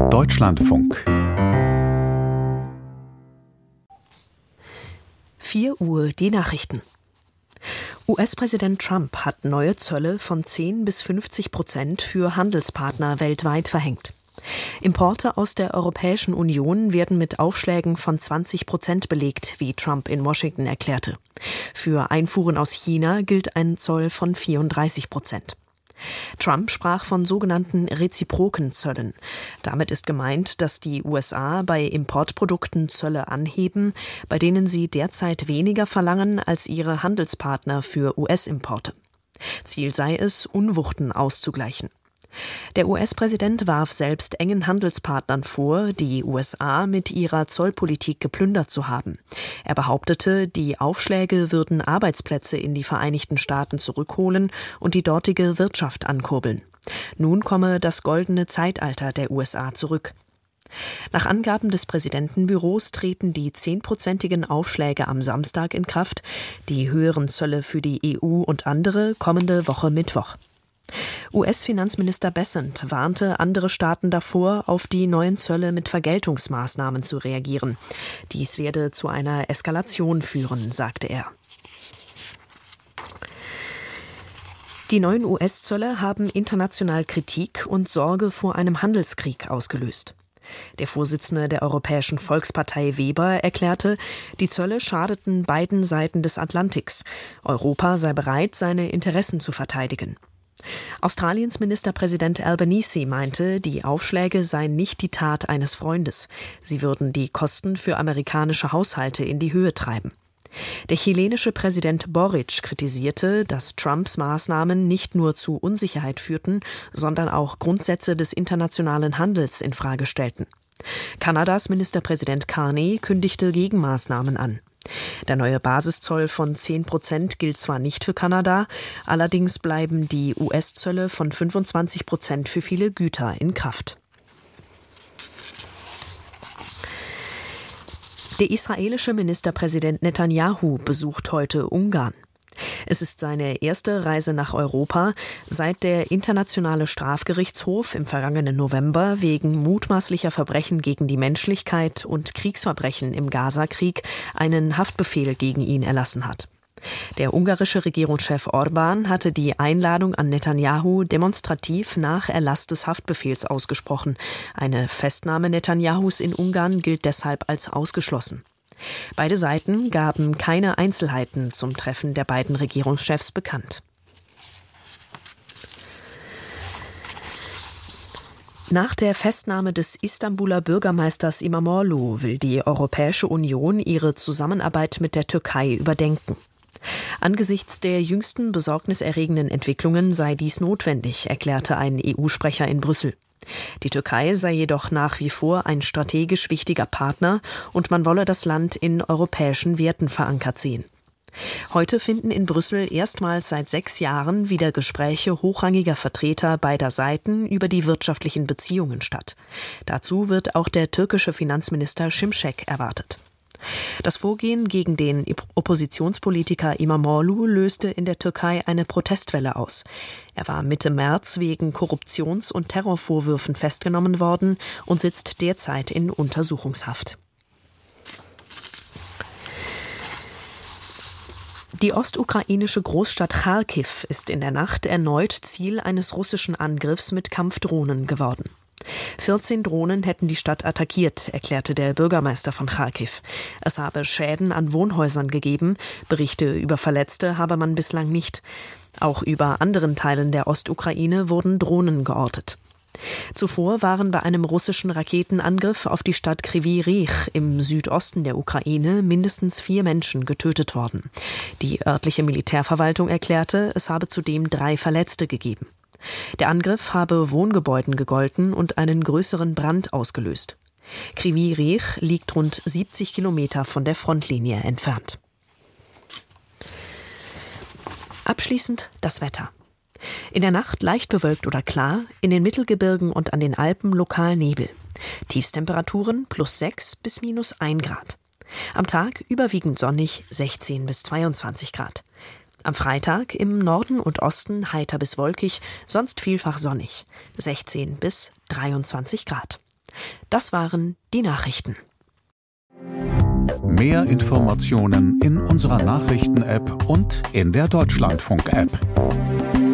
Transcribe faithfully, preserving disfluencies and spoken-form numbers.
Deutschlandfunk. vier Uhr die Nachrichten. U S-Präsident Trump hat neue Zölle von zehn bis fünfzig Prozent für Handelspartner weltweit verhängt. Importe aus der Europäischen Union werden mit Aufschlägen von zwanzig Prozent belegt, wie Trump in Washington erklärte. Für Einfuhren aus China gilt ein Zoll von vierunddreißig Prozent. Trump sprach von sogenannten reziproken Zöllen. Damit ist gemeint, dass die U S A bei Importprodukten Zölle anheben, bei denen sie derzeit weniger verlangen als ihre Handelspartner für U S-Importe. Ziel sei es, Unwuchten auszugleichen. Der U S-Präsident warf selbst engen Handelspartnern vor, die U S A mit ihrer Zollpolitik geplündert zu haben. Er behauptete, die Aufschläge würden Arbeitsplätze in die Vereinigten Staaten zurückholen und die dortige Wirtschaft ankurbeln. Nun komme das goldene Zeitalter der U S A zurück. Nach Angaben des Präsidentenbüros treten die zehnprozentigen Aufschläge am Samstag in Kraft, die höheren Zölle für die E U und andere kommende Woche Mittwoch. U S-Finanzminister Bessent warnte andere Staaten davor, auf die neuen Zölle mit Vergeltungsmaßnahmen zu reagieren. Dies werde zu einer Eskalation führen, sagte er. Die neuen U S-Zölle haben international Kritik und Sorge vor einem Handelskrieg ausgelöst. Der Vorsitzende der Europäischen Volkspartei Weber erklärte, die Zölle schadeten beiden Seiten des Atlantiks. Europa sei bereit, seine Interessen zu verteidigen. Australiens Ministerpräsident Albanese meinte, die Aufschläge seien nicht die Tat eines Freundes. Sie würden die Kosten für amerikanische Haushalte in die Höhe treiben. Der chilenische Präsident Boric kritisierte, dass Trumps Maßnahmen nicht nur zu Unsicherheit führten, sondern auch Grundsätze des internationalen Handels in Frage stellten. Kanadas Ministerpräsident Carney kündigte Gegenmaßnahmen an. Der neue Basiszoll von zehn Prozent gilt zwar nicht für Kanada, allerdings bleiben die U S-Zölle von fünfundzwanzig Prozent für viele Güter in Kraft. Der israelische Ministerpräsident Netanyahu besucht heute Ungarn. Es ist seine erste Reise nach Europa, seit der Internationale Strafgerichtshof im vergangenen November wegen mutmaßlicher Verbrechen gegen die Menschlichkeit und Kriegsverbrechen im Gaza-Krieg einen Haftbefehl gegen ihn erlassen hat. Der ungarische Regierungschef Orbán hatte die Einladung an Netanyahu demonstrativ nach Erlass des Haftbefehls ausgesprochen. Eine Festnahme Netanyahus in Ungarn gilt deshalb als ausgeschlossen. Beide Seiten gaben keine Einzelheiten zum Treffen der beiden Regierungschefs bekannt. Nach der Festnahme des Istanbuler Bürgermeisters İmamoğlu will die Europäische Union ihre Zusammenarbeit mit der Türkei überdenken. Angesichts der jüngsten besorgniserregenden Entwicklungen sei dies notwendig, erklärte ein E U-Sprecher in Brüssel. Die Türkei sei jedoch nach wie vor ein strategisch wichtiger Partner und man wolle das Land in europäischen Werten verankert sehen. Heute finden in Brüssel erstmals seit sechs Jahren wieder Gespräche hochrangiger Vertreter beider Seiten über die wirtschaftlichen Beziehungen statt. Dazu wird auch der türkische Finanzminister Şimşek erwartet. Das Vorgehen gegen den Oppositionspolitiker İmamoğlu löste in der Türkei eine Protestwelle aus. Er war Mitte März wegen Korruptions- und Terrorvorwürfen festgenommen worden und sitzt derzeit in Untersuchungshaft. Die ostukrainische Großstadt Charkiw ist in der Nacht erneut Ziel eines russischen Angriffs mit Kampfdrohnen geworden. vierzehn Drohnen hätten die Stadt attackiert, erklärte der Bürgermeister von Charkiw. Es habe Schäden an Wohnhäusern gegeben, Berichte über Verletzte habe man bislang nicht. Auch über anderen Teilen der Ostukraine wurden Drohnen geortet. Zuvor waren bei einem russischen Raketenangriff auf die Stadt Kryvyi Rih im Südosten der Ukraine mindestens vier Menschen getötet worden. Die örtliche Militärverwaltung erklärte, es habe zudem drei Verletzte gegeben. Der Angriff habe Wohngebäuden gegolten und einen größeren Brand ausgelöst. Kryvyi Rih liegt rund siebzig Kilometer von der Frontlinie entfernt. Abschließend das Wetter. In der Nacht leicht bewölkt oder klar, in den Mittelgebirgen und an den Alpen lokal Nebel. Tiefstemperaturen plus sechs bis minus ein Grad. Am Tag überwiegend sonnig sechzehn bis zweiundzwanzig Grad. Am Freitag im Norden und Osten heiter bis wolkig, sonst vielfach sonnig, sechzehn bis dreiundzwanzig Grad. Das waren die Nachrichten. Mehr Informationen in unserer Nachrichten-App und in der Deutschlandfunk-App.